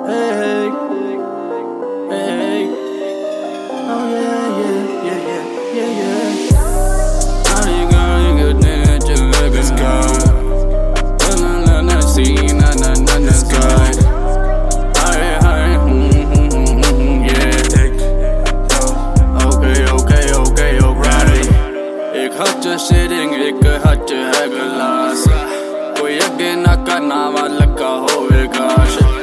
Hey, hey, oh yeah. Now you good nigga, just let's go. See, let's go. एक हज शेरिंग एक हज है गिलास कोई अगे ना करना वाला लगा होवेगा